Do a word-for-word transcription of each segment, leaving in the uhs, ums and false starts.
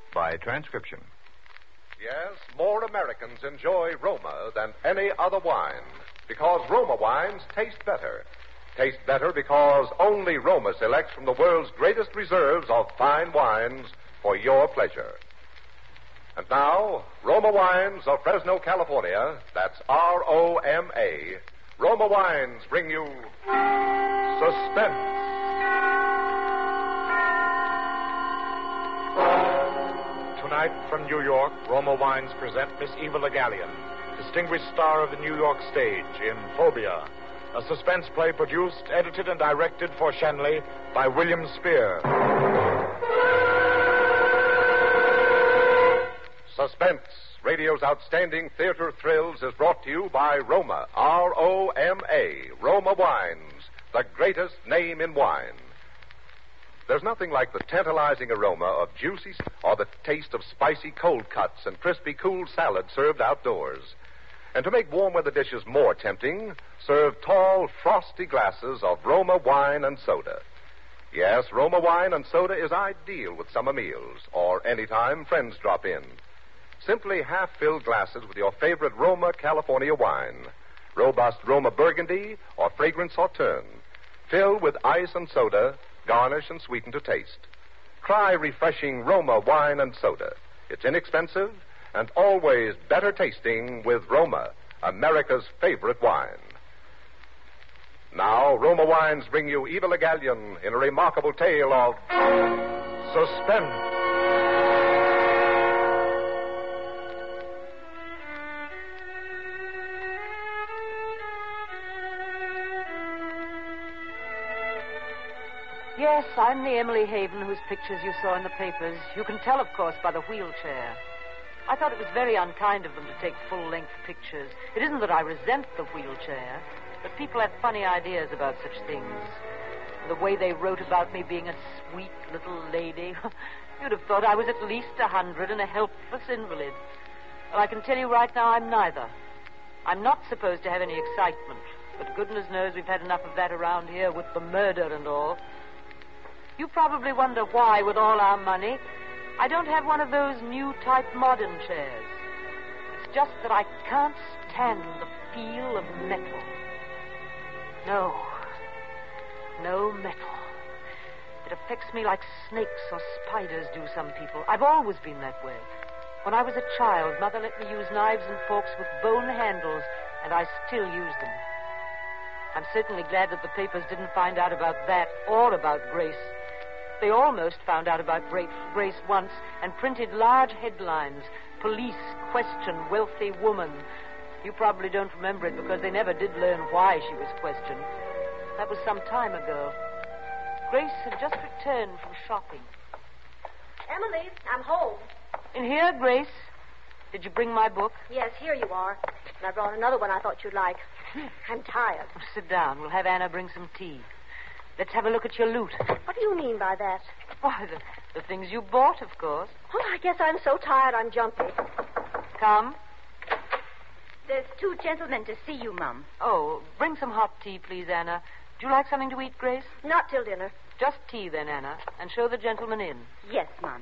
by transcription. Yes, more Americans enjoy Roma than any other wine because Roma wines taste better. Taste better because only Roma selects from the world's greatest reserves of fine wines for your pleasure. And now, Roma Wines of Fresno, California, that's R O M A, Roma Wines bring you Suspense. Tonight from New York, Roma Wines present Miss Eva Le Gallienne, distinguished star of the New York stage in Phobia, a suspense play produced, edited, and directed for Shenley by William Spear. Suspense, radio's outstanding theater thrills, is brought to you by Roma, R O M A, Roma Wines, the greatest name in wine. There's nothing like the tantalizing aroma of juicy or the taste of spicy cold cuts and crispy cool salad served outdoors. And to make warm weather dishes more tempting, serve tall, frosty glasses of Roma wine and soda. Yes, Roma wine and soda is ideal with summer meals or any time friends drop in. Simply half-filled glasses with your favorite Roma California wine, robust Roma Burgundy or fragrant Sauterne. Fill with ice and soda, garnish and sweeten to taste. Try refreshing Roma wine and soda. It's inexpensive and always better tasting with Roma, America's favorite wine. Now, Roma Wines bring you Eva Le Gallienne in a remarkable tale of suspense. Yes, I'm the Emily Haven whose pictures you saw in the papers. You can tell, of course, by the wheelchair. I thought it was very unkind of them to take full-length pictures. It isn't that I resent the wheelchair, but people have funny ideas about such things. The way they wrote about me being a sweet little lady, you'd have thought I was at least a hundred and a helpless invalid. Well, I can tell you right now I'm neither. I'm not supposed to have any excitement, but goodness knows we've had enough of that around here with the murder and all. You probably wonder why, with all our money, I don't have one of those new type modern chairs. It's just that I can't stand the feel of metal. No. No metal. It affects me like snakes or spiders do some people. I've always been that way. When I was a child, Mother let me use knives and forks with bone handles, and I still use them. I'm certainly glad that the papers didn't find out about that or about Grace. They almost found out about Grace once and printed large headlines. Police question wealthy woman. You probably don't remember it because they never did learn why she was questioned. That was some time ago. Grace had just returned from shopping. Emily, I'm home. In here, Grace. Did you bring my book? Yes, here you are. And I brought another one I thought you'd like. I'm tired. Oh, sit down. We'll have Anna bring some tea. Let's have a look at your loot. What do you mean by that? Why, the, the things you bought, of course. Oh, I guess I'm so tired I'm jumpy. Come. There's two gentlemen to see you, Mum. Oh, bring some hot tea, please, Anna. Do you like something to eat, Grace? Not till dinner. Just tea, then, Anna, and show the gentleman in. Yes, Mum.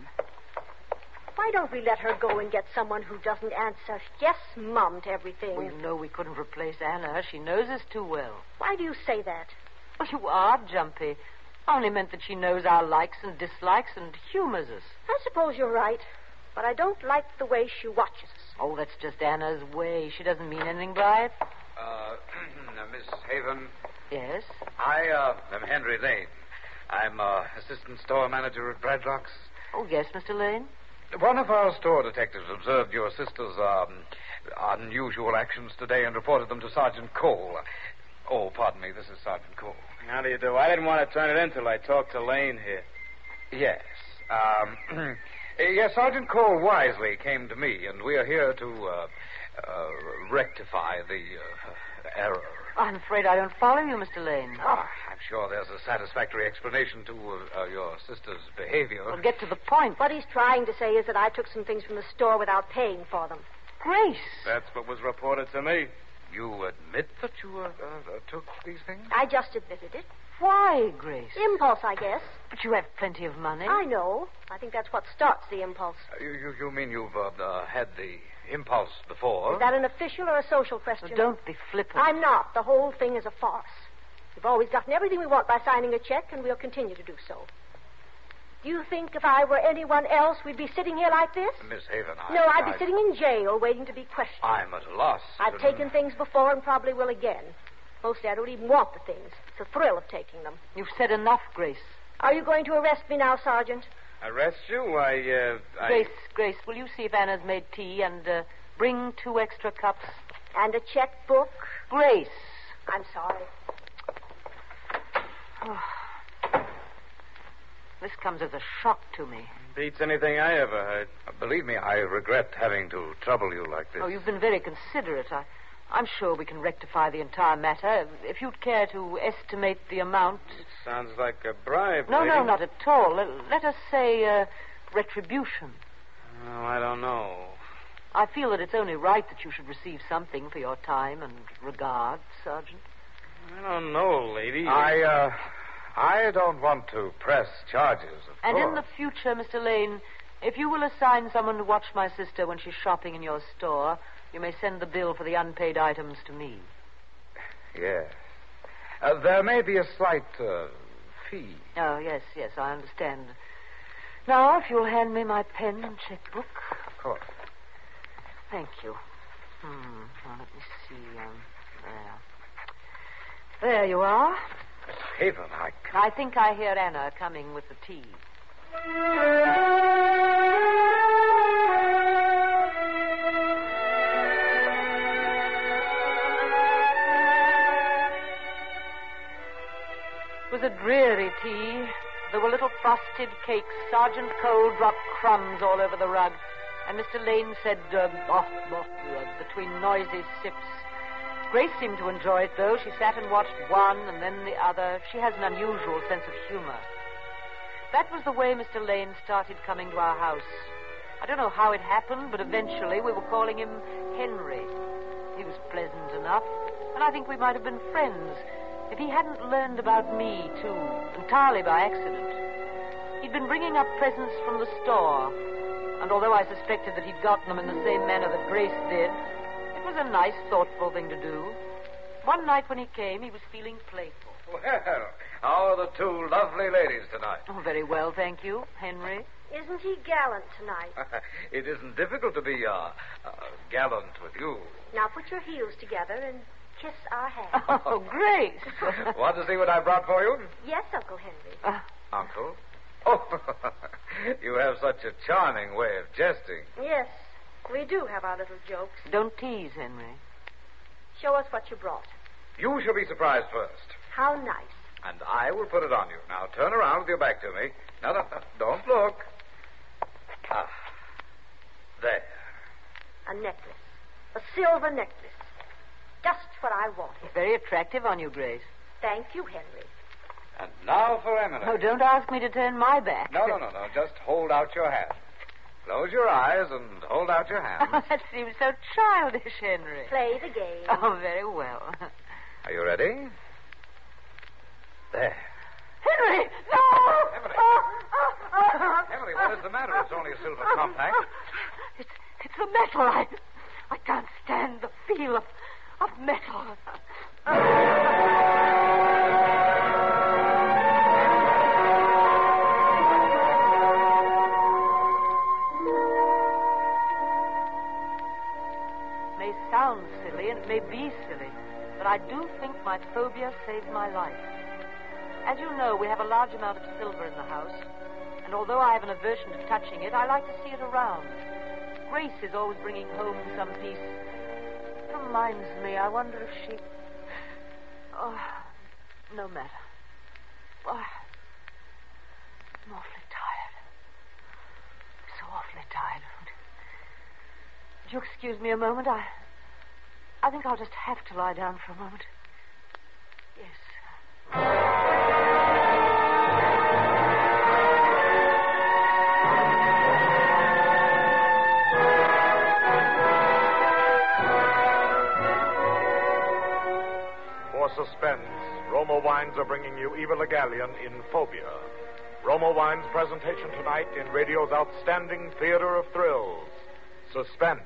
Why don't we let her go and get someone who doesn't answer yes, Mum, to everything? We know we couldn't replace Anna. She knows us too well. Why do you say that? Well, you are jumpy. Only meant that she knows our likes and dislikes and humors us. I suppose you're right, but I don't like the way she watches us. Oh, that's just Anna's way. She doesn't mean anything by it. Uh, Miss Haven? Yes? I, uh, am Henry Lane. I'm, uh, assistant store manager at Bradlock's. Oh, yes, Mister Lane? One of our store detectives observed your sister's, um, unusual actions today and reported them to Sergeant Cole. Oh, pardon me, this is Sergeant Cole. How do you do? I didn't want to turn it in till I talked to Lane here. Yes. Um, yes, Sergeant Cole wisely came to me, and we are here to, uh, uh rectify the, uh, error. I'm afraid I don't follow you, Mister Lane. Oh, I'm sure there's a satisfactory explanation to uh, uh, your sister's behavior. Well, get to the point. What he's trying to say is that I took some things from the store without paying for them. Grace. That's what was reported to me. You admit that you uh, uh, took these things? I just admitted it. Why, Grace? Impulse, I guess. But you have plenty of money. I know. I think that's what starts the impulse. Uh, you, you, you mean you've uh, uh, had the impulse before? Is that an official or a social question? Well, don't be flippant. I'm not. The whole thing is a farce. We've always gotten everything we want by signing a check, and we'll continue to do so. Do you think if I were anyone else, we'd be sitting here like this? Miss Haven, I... No, I'd I, be sitting in jail waiting to be questioned. I'm at a loss. I've taken things before and probably will again. Mostly I don't even want the things. It's the thrill of taking them. You've said enough, Grace. Are you going to arrest me now, Sergeant? Arrest you? I, uh, I... Grace, Grace, will you see if Anna's made tea and uh, bring two extra cups? And a checkbook? Grace. I'm sorry. Oh. This comes as a shock to me. Beats anything I ever heard. Uh, believe me, I regret having to trouble you like this. Oh, you've been very considerate. I, I'm sure we can rectify the entire matter. If you'd care to estimate the amount... It sounds like a bribe. No, lady. no, not at all. Let, let us say uh, retribution. Oh, I don't know. I feel that it's only right that you should receive something for your time and regard, Sergeant. I don't know, lady. I, uh... I don't want to press charges, of And course. in the future, Mister Lane, if you will assign someone to watch my sister when she's shopping in your store, you may send the bill for the unpaid items to me. Yes. Uh, there may be a slight uh, fee. Oh, yes, yes, I understand. Now, if you'll hand me my pen and checkbook. Of course. Thank you. Hmm. Now, let me see. Um, there. There you are. Miss Haven, I... I think I hear Anna coming with the tea. It was a dreary tea. There were little frosted cakes. Sergeant Cole dropped crumbs all over the rug. And Mister Lane said, uh, oh, oh, uh, between noisy sips. Grace seemed to enjoy it, though. She sat and watched one and then the other. She has an unusual sense of humor. That was the way Mister Lane started coming to our house. I don't know how it happened, but eventually we were calling him Henry. He was pleasant enough, and I think we might have been friends if he hadn't learned about me, too, entirely by accident. He'd been bringing up presents from the store, and although I suspected that he'd gotten them in the same manner that Grace did, it was a nice, thoughtful thing to do. One night when he came, he was feeling playful. Well, how are the two lovely ladies tonight? Oh, very well, thank you. Henry? Isn't he gallant tonight? It isn't difficult to be uh, uh, gallant with you. Now put your heels together and kiss our hands. Oh, Grace. Want to see what I brought for you? Yes, Uncle Henry. Uh, Uncle? Oh, you have such a charming way of jesting. Yes, we do have our little jokes. don't tease, Henry. Show us what you brought. You shall be surprised first. How nice. And I will put it on you. Now, turn around with your back to me. Now, no, no, don't look. Ah, there. A necklace. A silver necklace. Just what I wanted. Very attractive on you, Grace. Thank you, Henry. And now for Emily. Oh, don't ask me to turn my back. No, no, no, no. Just hold out your hand. Close your eyes and hold out your hand. That seems so childish, Henry. Play the game. Oh, very well. Are you ready? There. Henry! No! Emily. Oh, oh, oh. Emily, what is the matter? It's only a silver compact. It's, it's the metal. I, I can't stand the feel of, of metal. May sound silly, and it may be silly, but I do think my phobia saved my life. As you know, we have a large amount of silver in the house, and although I have an aversion to touching it, I like to see it around. Grace is always bringing home some piece. It reminds me, I wonder if she... Oh, no matter. Oh, I'm awfully tired. So awfully tired. Would you excuse me a moment? I... I think I'll just have to lie down for a moment. Yes. For suspense, Roma Wine Wines are bringing you Eva Le Gallienne in Phobia. Roma Wines' presentation tonight in radio's outstanding theater of thrills, Suspense.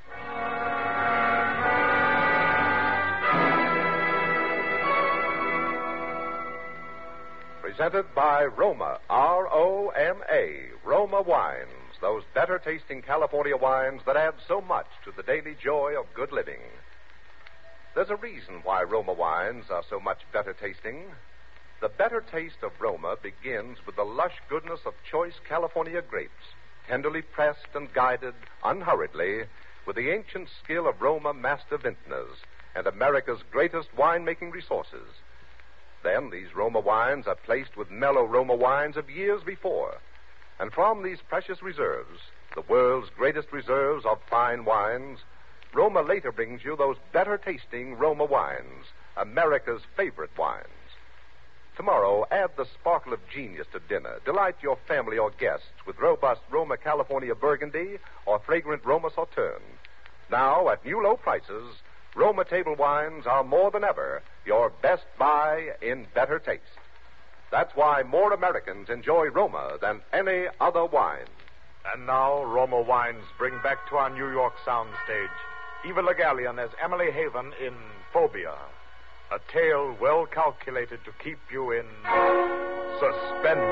Presented by Roma, R O M A, Roma Wines, those better-tasting California wines that add so much to the daily joy of good living. There's a reason why Roma wines are so much better tasting. The better taste of Roma begins with the lush goodness of choice California grapes, tenderly pressed and guided unhurriedly with the ancient skill of Roma master vintners and America's greatest winemaking resources. Then these Roma wines are placed with mellow Roma wines of years before. And from these precious reserves, the world's greatest reserves of fine wines, Roma later brings you those better-tasting Roma wines, America's favorite wines. Tomorrow, add the sparkle of genius to dinner. Delight your family or guests with robust Roma California Burgundy or fragrant Roma Sauterne. Now, at new low prices, Roma table wines are more than ever your best buy in better taste. That's why more Americans enjoy Roma than any other wine. And now, Roma Wines bring back to our New York soundstage Eva Le Gallienne as Emily Haven in Phobia, a tale well calculated to keep you in suspense.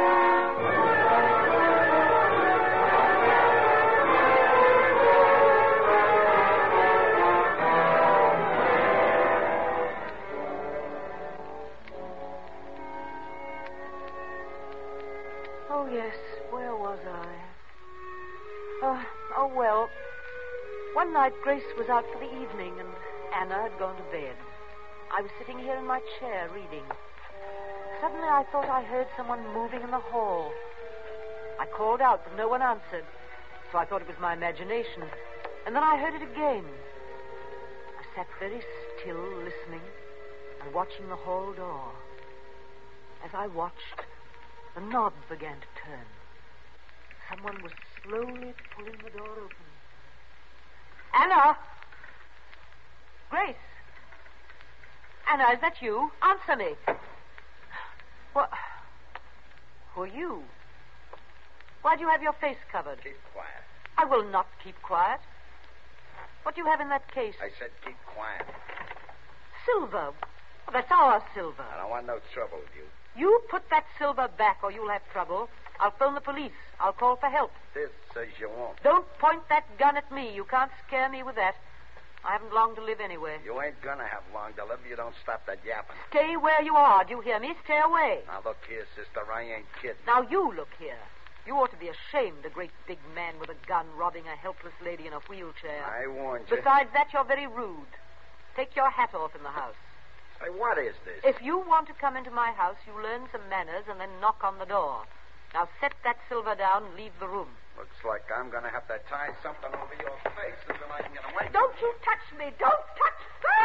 Oh, yes. Where was I? Oh, oh, well. One night, Grace was out for the evening, and Anna had gone to bed. I was sitting here in my chair reading. Suddenly, I thought I heard someone moving in the hall. I called out, but no one answered, so I thought it was my imagination. And then I heard it again. I sat very still, listening, and watching the hall door. As I watched, the knob began to turn. Someone was slowly pulling the door open. Anna! Grace! Anna, is that you? Answer me. What? Who are you? Why do you have your face covered? Keep quiet. I will not keep quiet. What do you have in that case? I said keep quiet. Silver. Well, that's our silver. I don't want no trouble with you. You put that silver back or you'll have trouble. I'll phone the police. I'll call for help. This says you won't. Don't point that gun at me. You can't scare me with that. I haven't long to live anyway. You ain't gonna have long to live if you don't stop that yapping. Stay where you are. Do you hear me? Stay away. Now, look here, sister. I ain't kidding. Now, you look here. You ought to be ashamed, a great big man with a gun robbing a helpless lady in a wheelchair. I warned you. Besides that, you're very rude. Take your hat off in the house. Say, what is this? If you want to come into my house, you learn some manners and then knock on the door. Now, set that silver down and leave the room. Looks like I'm gonna have to tie something over your face until I can get away. Don't you touch me! Don't touch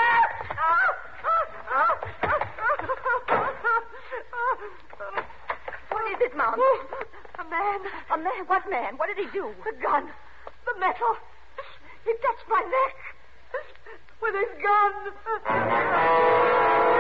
What is it, Mom? A man. A man? What man? What did he do? The gun. The metal. He touched my neck with his gun.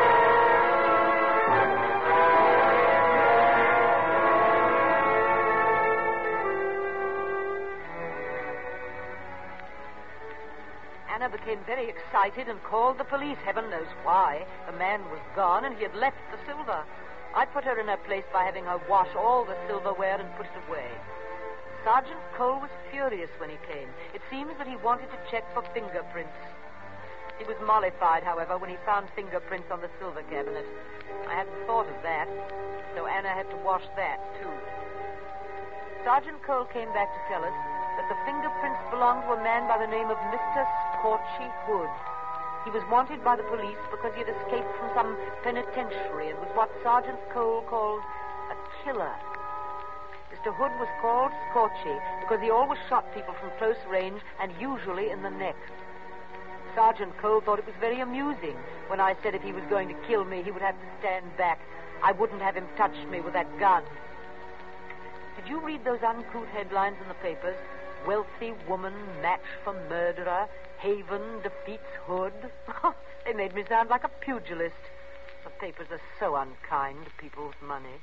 Anna became very excited and called the police. Heaven knows why. The man was gone and he had left the silver. I put her in her place by having her wash all the silverware and put it away. Sergeant Cole was furious when he came. It seems that he wanted to check for fingerprints. He was mollified, however, when he found fingerprints on the silver cabinet. I hadn't thought of that, so Anna had to wash that, too. Sergeant Cole came back to tell us that the fingerprints belonged to a man by the name of Mister Scorchy Hood. He was wanted by the police because he had escaped from some penitentiary and was what Sergeant Cole called a killer. Mister Hood was called Scorchy because he always shot people from close range and usually in the neck. Sergeant Cole thought it was very amusing when I said if he was going to kill me, he would have to stand back. I wouldn't have him touch me with that gun. Did you read those uncouth headlines in the papers? Wealthy woman match for murderer. Haven defeats Hood. They made me sound like a pugilist. The papers are so unkind to people with money.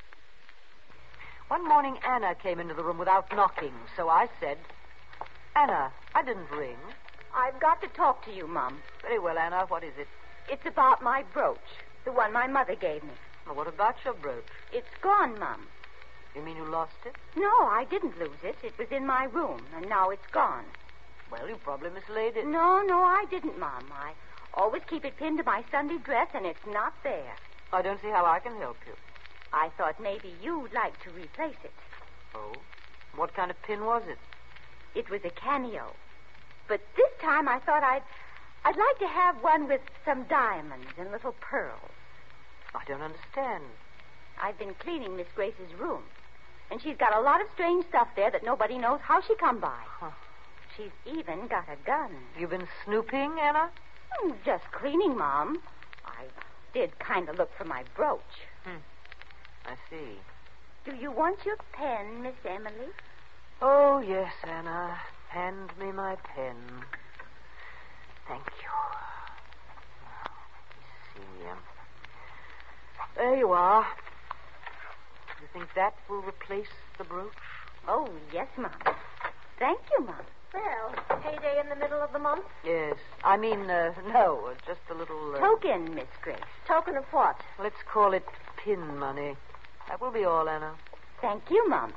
One morning, Anna came into the room without knocking, so I said, Anna, I didn't ring. I've got to talk to you, Mom. Very well, Anna. What is it? It's about my brooch, the one my mother gave me. Well, what about your brooch? It's gone, Mom. You mean you lost it? No, I didn't lose it. It was in my room, and now it's gone. Well, you probably mislaid it. No, no, I didn't, Mom. I always keep it pinned to my Sunday dress, and it's not there. I don't see how I can help you. I thought maybe you'd like to replace it. Oh? What kind of pin was it? It was a cameo. But this time I thought I'd I'd like to have one with some diamonds and little pearls. I don't understand. I've been cleaning Miss Grace's room, and she's got a lot of strange stuff there that nobody knows how she come by. Huh. She's even got a gun. You've been snooping, Anna? Hmm, just cleaning, Mom. I did kind of look for my brooch. Hmm. I see. Do you want your pen, Miss Emily? Oh, yes, Anna. Hand me my pen. Thank you. Now, let me see. Um, there you are. Do you think that will replace the brooch? Oh, yes, Mom. Thank you, Mom. Well, payday in the middle of the month? Yes. I mean, uh, no, just a little... Uh, Token, Miss Grace. Token of what? Let's call it pin money. That will be all, Anna. Thank you, Mom.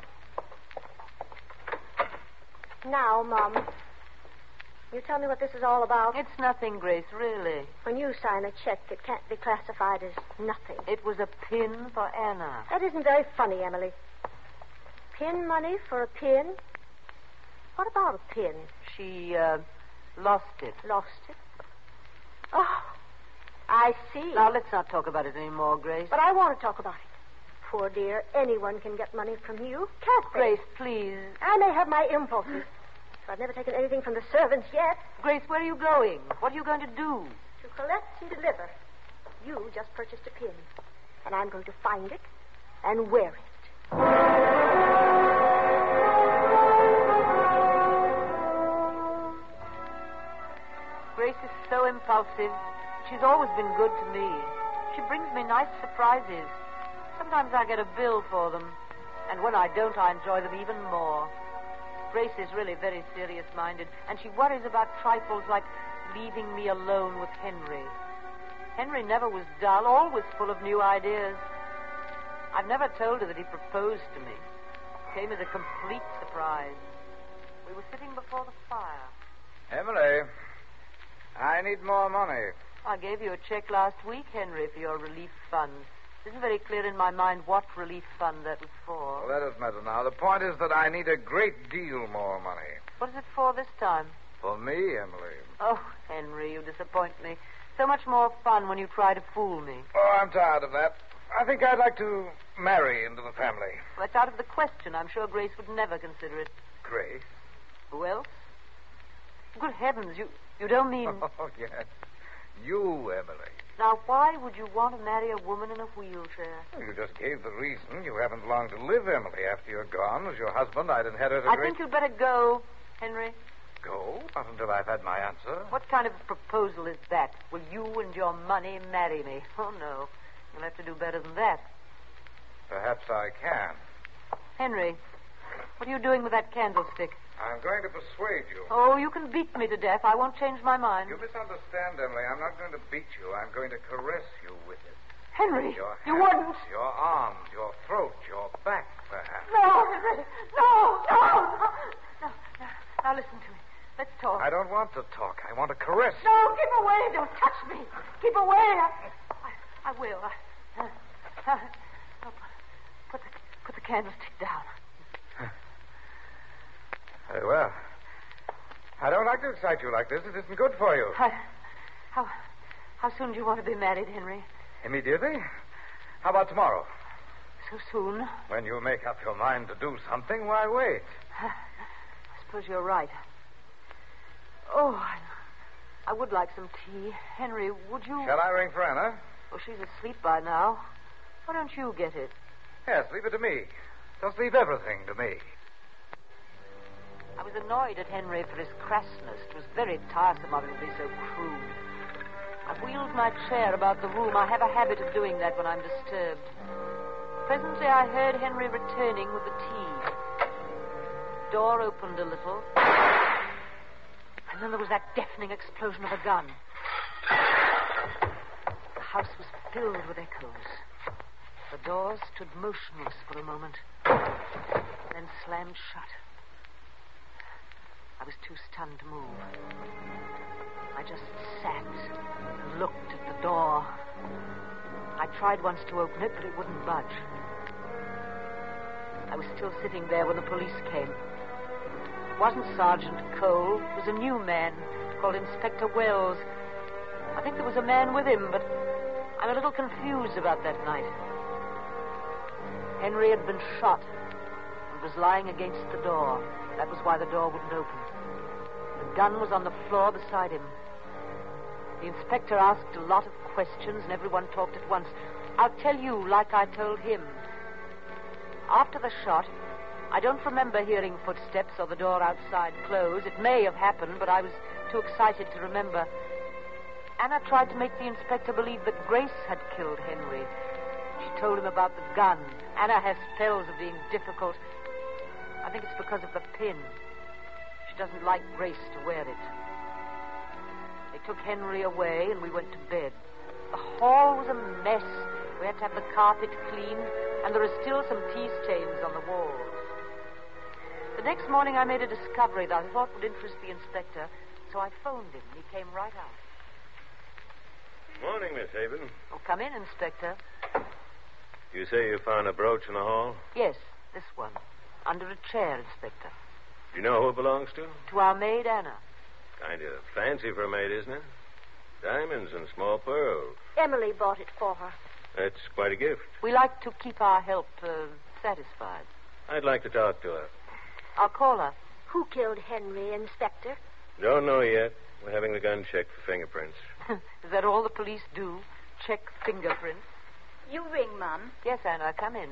Now, Mom, you tell me what this is all about. It's nothing, Grace, really. When you sign a check, it can't be classified as nothing. It was a pin for Anna. That isn't very funny, Emily. Pin money for a pin? What about a pin? She, uh, lost it. Lost it? Oh, I see. Now, let's not talk about it anymore, Grace. But I want to talk about it. Poor dear, anyone can get money from you, can't they? Grace, please. I may have my impulses, but I've never taken anything from the servants yet. Grace, where are you going? What are you going to do? To collect and deliver. You just purchased a pin, and I'm going to find it and wear it. Grace is so impulsive. She's always been good to me. She brings me nice surprises. Sometimes I get a bill for them, and when I don't, I enjoy them even more. Grace is really very serious-minded, and she worries about trifles like leaving me alone with Henry. Henry never was dull, always full of new ideas. I've never told her that he proposed to me. It came as a complete surprise. We were sitting before the fire. Emily, I need more money. I gave you a check last week, Henry, for your relief fund. It isn't very clear in my mind what relief fund that was for. Well, that doesn't matter now. The point is that I need a great deal more money. What is it for this time? For me, Emily. Oh, Henry, you disappoint me. So much more fun when you try to fool me. Oh, I'm tired of that. I think I'd like to marry into the family. Well, it's out of the question. I'm sure Grace would never consider it. Grace? Who else? Good heavens, you, you don't mean... Oh, yes. You, Emily. Now, why would you want to marry a woman in a wheelchair? Well, you just gave the reason. You haven't long to live, Emily. After you're gone, as your husband, I'd inherit a I great... think you'd better go, Henry. Go? Not until I've had my answer. What kind of proposal is that? Will you and your money marry me? Oh, no. You'll have to do better than that. Perhaps I can. Henry, what are you doing with that candlestick? I'm going to persuade you. Oh, you can beat me to death. I won't change my mind. You misunderstand, Emily. I'm not going to beat you. I'm going to caress you with it. Henry, Your you hands, wouldn't. Your arms, your throat, your back, perhaps. No, Henry. No, no, no. No, no. Now listen to me. Let's talk. I don't want to talk. I want to caress you. No, keep away. Don't touch me. Keep away. I, I, I will. I, uh, uh, oh, put, the, put the candlestick down. Very well. I don't like to excite you like this. It isn't good for you. I, how, how soon do you want to be married, Henry? Immediately? How about tomorrow? So soon? When you make up your mind to do something, why wait? I suppose you're right. Oh, I, I would like some tea. Henry, would you... Shall I ring for Anna? Well, she's asleep by now. Why don't you get it? Yes, leave it to me. Just leave everything to me. I was annoyed at Henry for his crassness. It was very tiresome of him to be so crude. I wheeled my chair about the room. I have a habit of doing that when I'm disturbed. Presently, I heard Henry returning with the tea. Door opened a little. And then there was that deafening explosion of a gun. The house was filled with echoes. The door stood motionless for a moment, then slammed shut. I was too stunned to move. I just sat and looked at the door. I tried once to open it, but it wouldn't budge. I was still sitting there when the police came. It wasn't Sergeant Cole. It was a new man called Inspector Wells. I think there was a man with him, but I'm a little confused about that night. Henry had been shot and was lying against the door. That was why the door wouldn't open. The gun was on the floor beside him. The inspector asked a lot of questions, and everyone talked at once. I'll tell you like I told him. After the shot, I don't remember hearing footsteps or the door outside close. It may have happened, but I was too excited to remember. Anna tried to make the inspector believe that Grace had killed Henry. She told him about the gun. Anna has spells of being difficult. I think it's because of the pin. She doesn't like Grace to wear it. They took Henry away, and we went to bed. The hall was a mess. We had to have the carpet cleaned, and there are still some tea stains on the walls. The next morning, I made a discovery that I thought would interest the inspector, so I phoned him, and he came right out. Morning, Miss Haven. Oh, come in, Inspector. You say you found a brooch in the hall? Yes, this one. Under a chair, Inspector. Do you know who it belongs to? To our maid, Anna. Kind of fancy for a maid, isn't it? Diamonds and small pearls. Emily bought it for her. That's quite a gift. We like to keep our help uh, satisfied. I'd like to talk to her. I'll call her. Who killed Henry, Inspector? Don't know yet. We're having the gun checked for fingerprints. Is that all the police do? Check fingerprints? You ring, Mum. Yes, Anna, come in.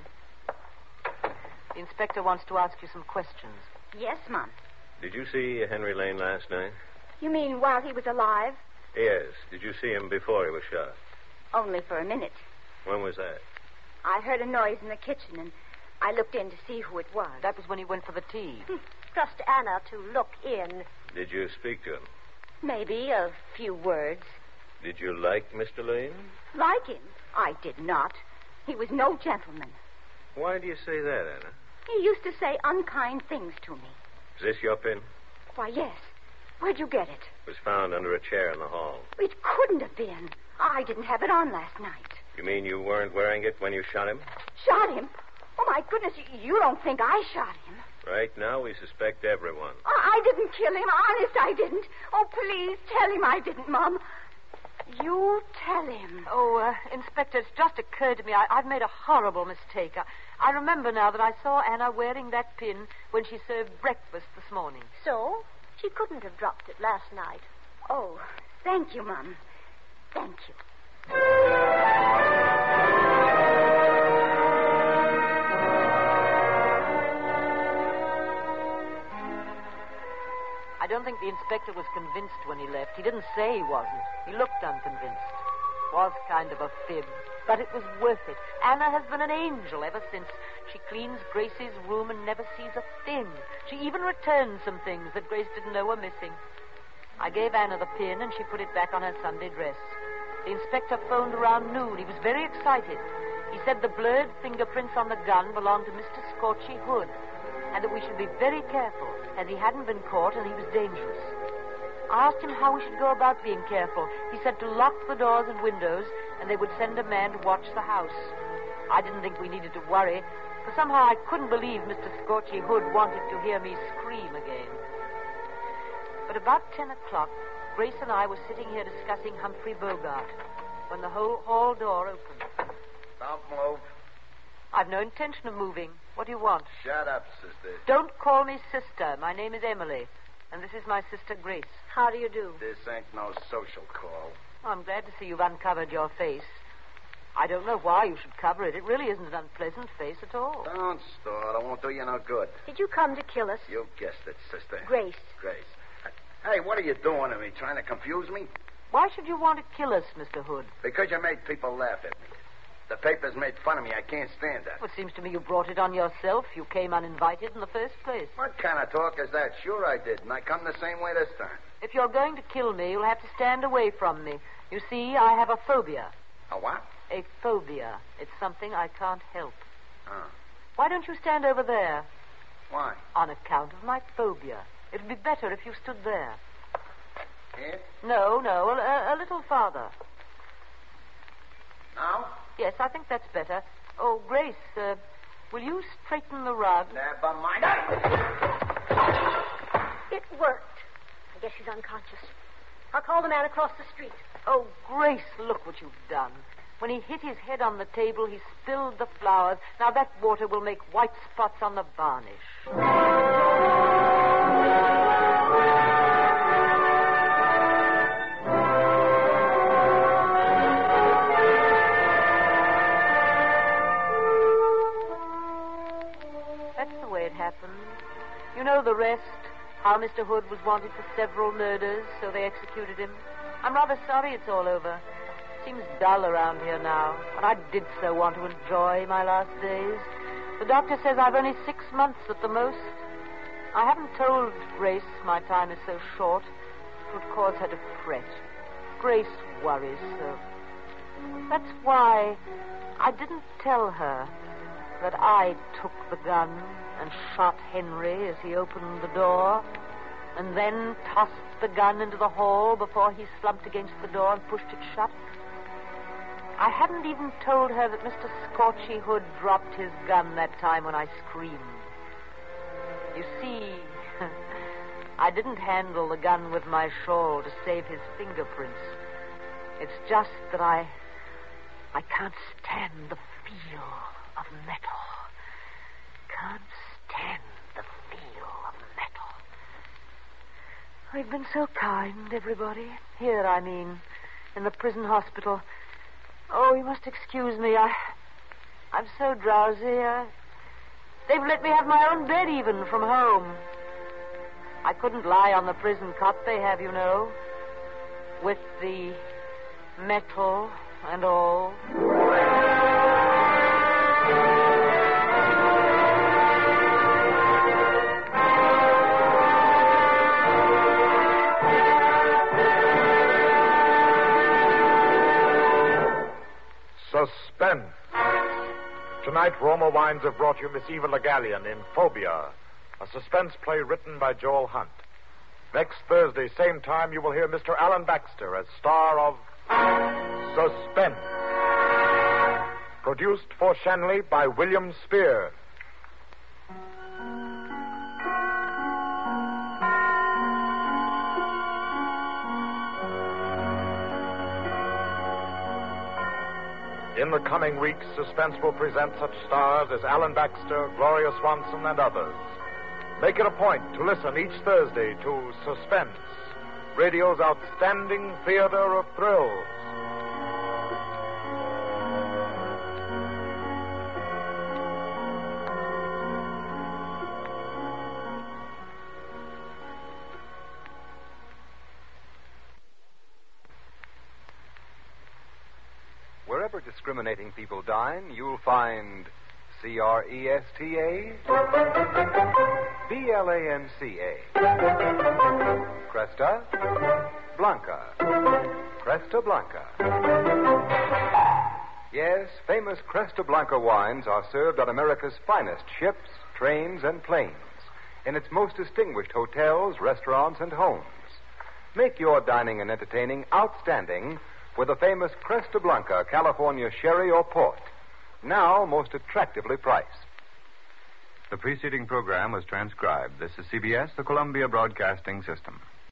The inspector wants to ask you some questions. Yes, Mum. Did you see Henry Lane last night? You mean while he was alive? Yes. Did you see him before he was shot? Only for a minute. When was that? I heard a noise in the kitchen, and I looked in to see who it was. That was when he went for the tea. Trust Anna to look in. Did you speak to him? Maybe a few words. Did you like Mister Lane? Like him? I did not. He was no gentleman. Why do you say that, Anna? He used to say unkind things to me. Is this your pin? Why, yes. Where'd you get it? It was found under a chair in the hall. It couldn't have been. I didn't have it on last night. You mean you weren't wearing it when you shot him? Shot him? Oh, my goodness, you, you don't think I shot him. Right now, we suspect everyone. I, I didn't kill him. Honest, I didn't. Oh, please, tell him I didn't, Mom. You tell him. Oh, uh, Inspector, it's just occurred to me. I, I've made a horrible mistake. I, I remember now that I saw Anna wearing that pin when she served breakfast this morning. So? She couldn't have dropped it last night. Oh, thank you, Mom. Thank you. I don't think the inspector was convinced when he left. He didn't say he wasn't. He looked unconvinced. Was kind of a fib, but it was worth it. Anna has been an angel ever since. She cleans Grace's room and never sees a thing. She even returns some things that Grace didn't know were missing. I gave Anna the pin, and she put it back on her Sunday dress. The inspector phoned around noon. He was very excited. He said the blurred fingerprints on the gun belonged to Mister Scorchy Hood, and that we should be very careful, as he hadn't been caught and he was dangerous. I asked him how we should go about being careful. He said to lock the doors and windows, and they would send a man to watch the house. I didn't think we needed to worry, for somehow I couldn't believe Mister Scorchy Hood wanted to hear me scream again. But about ten o'clock, Grace and I were sitting here discussing Humphrey Bogart when the whole hall door opened. Don't move. I've no intention of moving. What do you want? Shut up, sister. Don't call me sister. My name is Emily, and this is my sister Grace. How do you do? This ain't no social call. Oh, I'm glad to see you've uncovered your face. I don't know why you should cover it. It really isn't an unpleasant face at all. Don't start. I won't do you no good. Did you come to kill us? You guessed it, sister. Grace. Grace. Hey, what are you doing to me? Trying to confuse me? Why should you want to kill us, Mister Hood? Because you made people laugh at me. The papers made fun of me. I can't stand that. Well, it seems to me you brought it on yourself. You came uninvited in the first place. What kind of talk is that? Sure I did, and I come the same way this time. If you're going to kill me, you'll have to stand away from me. You see, I have a phobia. A what? A phobia. It's something I can't help. Oh. Why don't you stand over there? Why? On account of my phobia. It would be better if you stood there. Here? No, no, a, a little farther. Now? Yes, I think that's better. Oh, Grace, uh, will you straighten the rug? Never mind. It worked. I guess she's unconscious. I'll call the man across the street. Oh, Grace, look what you've done. When he hit his head on the table, he spilled the flowers. Now that water will make white spots on the varnish. You know the rest, how Mister Hood was wanted for several murders, so they executed him. I'm rather sorry it's all over. Seems dull around here now, and I did so want to enjoy my last days. The doctor says I've only six months at the most. I haven't told Grace my time is so short. It would cause her to fret. Grace worries so. That's why I didn't tell her that I took the gun and shot Henry as he opened the door, and then tossed the gun into the hall before he slumped against the door and pushed it shut. I hadn't even told her that Mister Scorchy Hood dropped his gun that time when I screamed. You see, I didn't handle the gun with my shawl to save his fingerprints. It's just that I... I can't stand the feel of metal. Can't stand the feel of metal. They've been so kind, everybody. Here, I mean, in the prison hospital. Oh, you must excuse me. I, I'm so drowsy. I, they've let me have my own bed even from home. I couldn't lie on the prison cot they have, you know, with the metal and all. Suspense. Tonight, Roma Wines have brought you Miss Eva Le Gallienne in Phobia, a suspense play written by Joel Hunt. Next Thursday, same time, you will hear Mister Alan Baxter as star of Suspense. Produced for Shanley by William Spear. In the coming weeks, Suspense will present such stars as Alan Baxter, Gloria Swanson, and others. Make it a point to listen each Thursday to Suspense, radio's outstanding theater of thrills. Wherever discriminating people dine, you'll find C R E S T A, B L A N C A, Cresta Blanca, Cresta Blanca. Yes, famous Cresta Blanca wines are served on America's finest ships, trains, and planes, in its most distinguished hotels, restaurants, and homes. Make your dining and entertaining outstanding with the famous Cresta Blanca California sherry or port, now most attractively priced. The preceding program was transcribed. This is C B S, the Columbia Broadcasting System.